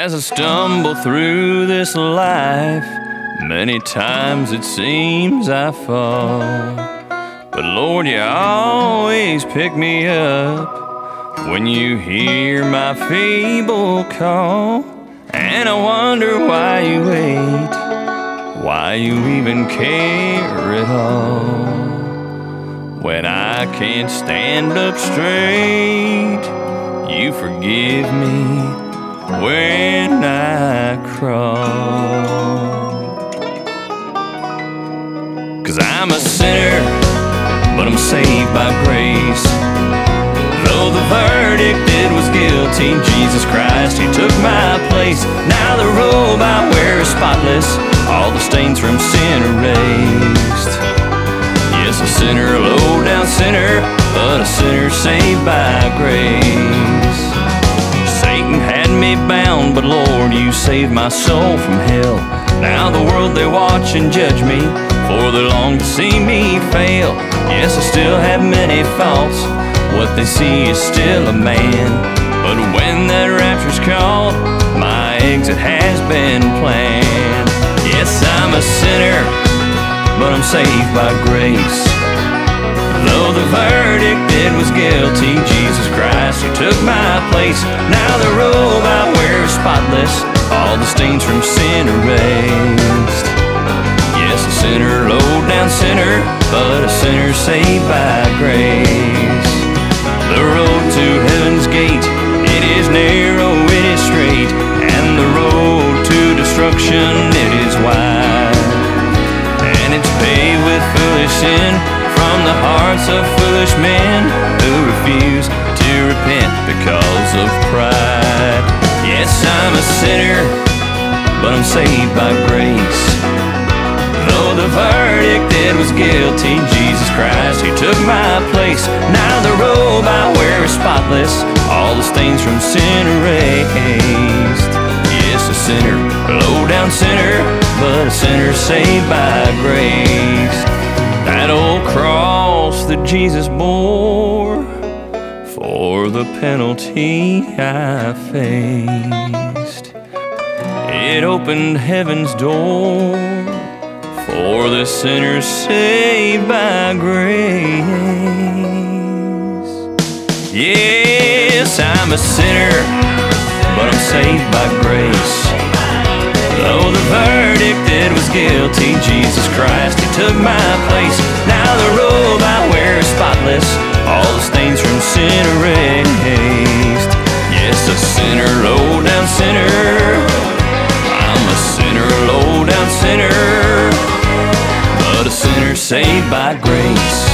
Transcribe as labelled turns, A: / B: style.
A: As I stumble through this life, many times it seems I fall. But Lord, you always pick me up when you hear my feeble call. And I wonder why you wait, why you even care at all. When I can't stand up straight, you forgive me when I crawl. 'Cause I'm a sinner, but I'm saved by grace. Though the verdict it was guilty, Jesus Christ, He took my place. Now the robe I wear is spotless, all the stains from sin erased. Yes, a sinner, a low-down sinner, but a sinner saved by grace. Satan had me bound, but Lord, you saved my soul from hell. Now the world, they watch and judge me, for they long to see me fail. Yes, I still have many faults, what they see is still a man. But when that rapture's called, my exit has been planned. Yes, I'm a sinner, but I'm saved by grace. Though the verdict it was guilty, Jesus Christ, He took my place. Now the robe I wear is spotless, all the stains from sin erased. Yes, a sinner, low-down sinner, but a sinner saved by grace. The road to heaven's gate, it is narrow, it is straight, and the road to destruction, it is wide. And it's paved with foolish sin from the hearts of foolish men who refuse to repent because of pride. Yes, I'm a sinner, but I'm saved by grace. Though the verdict it was guilty, Jesus Christ, He took my place. Now the robe I wear is spotless, all the stains from sin erased. Yes, a sinner, a low-down sinner, but a sinner saved by grace. That old cross that Jesus bore for the penalty I faced, it opened heaven's door for the sinners saved by grace. Yes, I'm a sinner, but I'm saved by grace. Though the verdict it was guilty, Jesus Christ, He took my place. Now the robe I wear is spotless, all the stains from sin erased. Yes, a sinner, low-down sinner, I'm a sinner, low-down sinner, but a sinner saved by grace.